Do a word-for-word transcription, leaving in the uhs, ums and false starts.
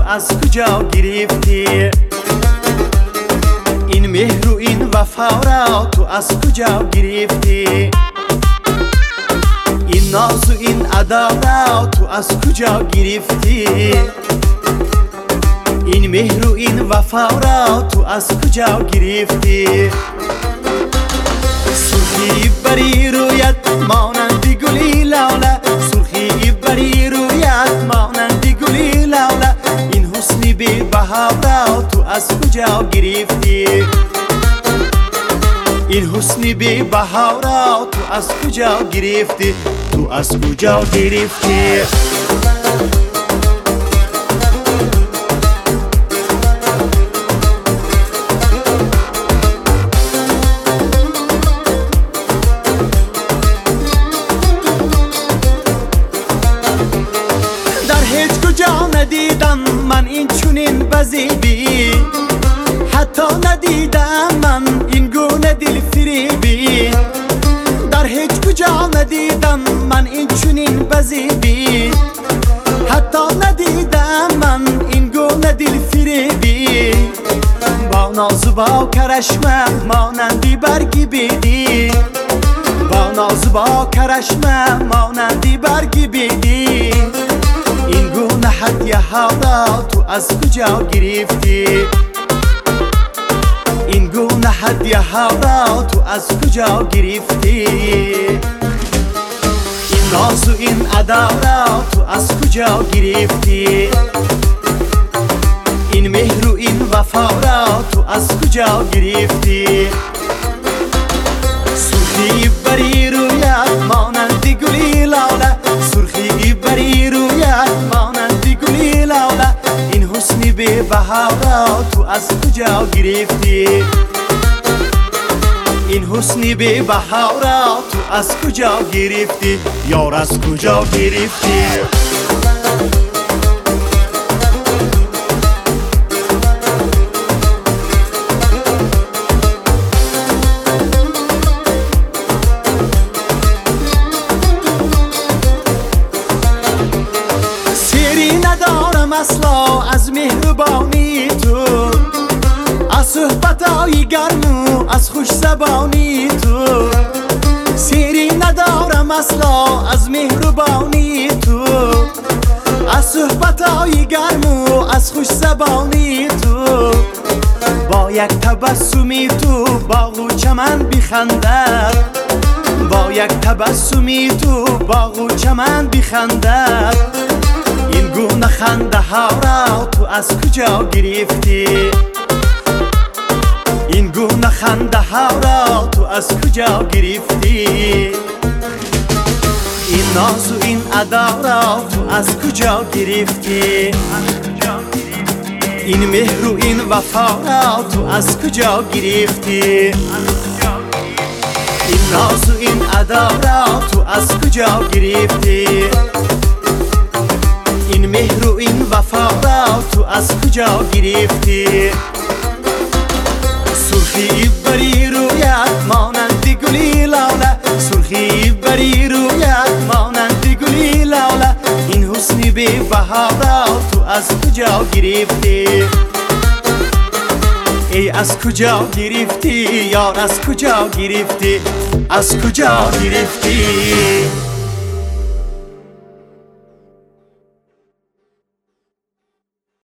از کجا گرفتی؟ این مهر و این وفا را تو از کجا گرفتی؟ این ناز و این ادا را تو از کجا گرفتی؟ این مهر و این وفا را تو از کجا گرفتی؟ سرخی بری رویت مانند گلی لاله، سرخی بری رویت مانند گلی لاله، این حسن بی بها را تو از کجا گرفتی؟ این حسن بی بها را تو از کجا گرفتی؟ تو از کجا گرفتی؟ ندیدم من این چونین بزیبی، حتی ندیدم من این گونه دل فریبی. در هیچ کجا ندیدم من این چونین بزیبی، حتی ندیدم من این گونه دل فریبی. با ناز و با کرشمه مانندی برگی بیدی، با ناز و با کرشمه مانندی برگی بیدی. این گونه هدیه ها را تو از کجا گرفتی؟ این گونه هدیه ها را تو از کجا گرفتی؟ این ناز و این ادا را تو از کجا گرفتی؟ این مهر و این وفا را تو از کجا گرفتی؟ سرخی بری رویت مانند گلی لاله، سرخی بری رویت مانند گلی لاله، این حسن بی بها را تو از کجا گرفتی؟ این حسن بی بها را تو از کجا گرفتی؟ یار از کجا گرفتی؟ اصلا از مهربانی تو، از صحبتای گرم و از خوش زبانی تو. سیری ندارم اصلا از مهربانی تو، از صحبتای گرم و از خوش زبانی تو. با یک تبسمی تو باغ و چمن بخندد، با یک تبسمی تو باغ و چمن بخندد. این گونه خنده ها را تو از کجا گرفتی؟ این گونه خنده ها را تو از کجا گرفتی؟ این ناز و این ادا را تو از کجا گرفتی؟ این مهر و این وفا را تو از کجا گرفتی؟ این ناز و این ادا را تو از کجا گرفتی؟ این مهر و این وفا را تو از کجا گرفتی؟ سرخی بری رویت مانند گلی لاله، سرخی بری رویت مانند گلی لاله، این حسن بی بها را تو از کجا گرفتی؟ ای از کجا گرفتی؟ یار از کجا گرفتی؟ از کجا گرفتی؟